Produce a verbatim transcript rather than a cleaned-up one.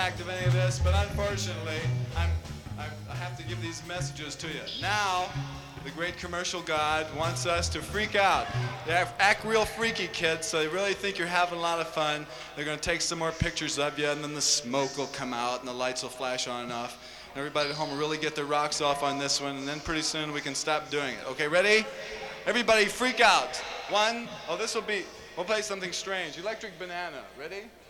impact of any of this, but unfortunately, I'm, I'm, I have to give these messages to you. Now, the great commercial god wants us to freak out. They have, act real freaky, kids, so they really think you're having a lot of fun. They're going to take some more pictures of you, and then the smoke will come out, and the lights will flash on and off. And everybody at home will really get their rocks off on this one, and then pretty soon we can stop doing it. Okay, ready? Everybody freak out. One, oh, this will be, we'll play something strange. Electric Banana. Ready?